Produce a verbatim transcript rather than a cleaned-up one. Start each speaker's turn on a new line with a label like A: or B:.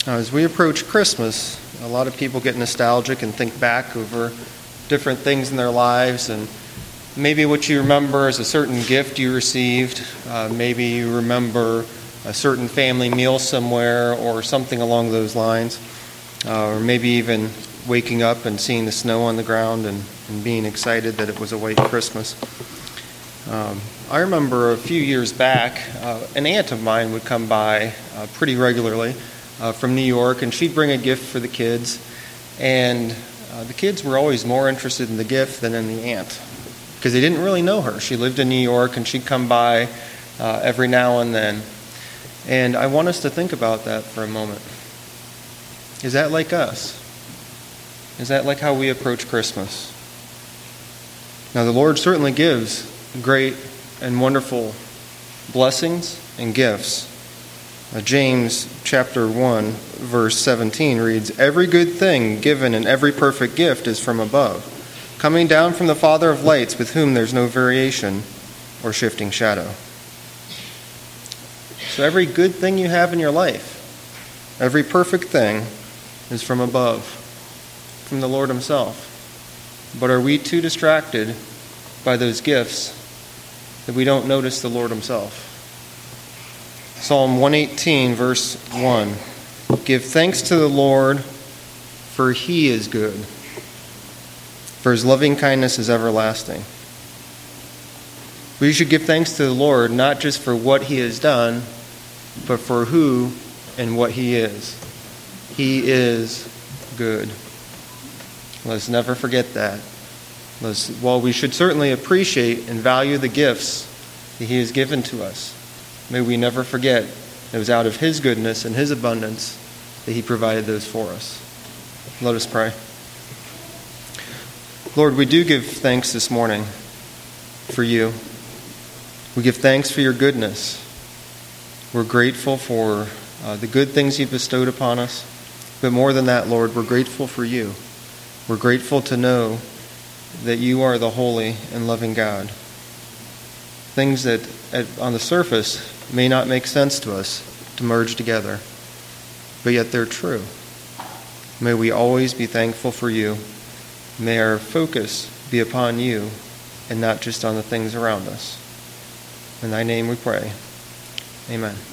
A: Now, as we approach Christmas, a lot of people get nostalgic and think back over different things in their lives, and maybe what you remember is a certain gift you received. Uh, maybe you remember a certain family meal somewhere or something along those lines. Uh, or maybe even waking up and seeing the snow on the ground and, and being excited that it was a white Christmas. Um, I remember a few years back, uh, an aunt of mine would come by uh, pretty regularly uh, from New York, and she'd bring a gift for the kids. And uh, the kids were always more interested in the gift than in the aunt, because they didn't really know her. She lived in New York, and she'd come by uh, every now and then. And I want us to think about that for a moment. Is that like us? Is that like how we approach Christmas? Now, the Lord certainly gives great and wonderful blessings and gifts. Uh, James chapter one, verse seventeen reads, "Every good thing given and every perfect gift is from above, coming down from the Father of lights, with whom there's no variation or shifting shadow." So every good thing you have in your life, every perfect thing, is from above, from the Lord himself. But are we too distracted by those gifts that we don't notice the Lord himself? Psalm one eighteen, verse one. "Give thanks to the Lord, for he is good, for his loving kindness is everlasting." We should give thanks to the Lord not just for what he has done, but for who and what he is. He is good. Let's never forget that. Let's, while we should certainly appreciate and value the gifts that he has given to us, may we never forget it was out of his goodness and his abundance that he provided those for us. Let us pray. Lord, we do give thanks this morning for you. We give thanks for your goodness. We're grateful for uh, the good things you've bestowed upon us. But more than that, Lord, we're grateful for you. We're grateful to know that you are the holy and loving God. Things that at, on the surface may not make sense to us to merge together, but yet they're true. May we always be thankful for you. May our focus be upon you and not just on the things around us. In thy name we pray. Amen.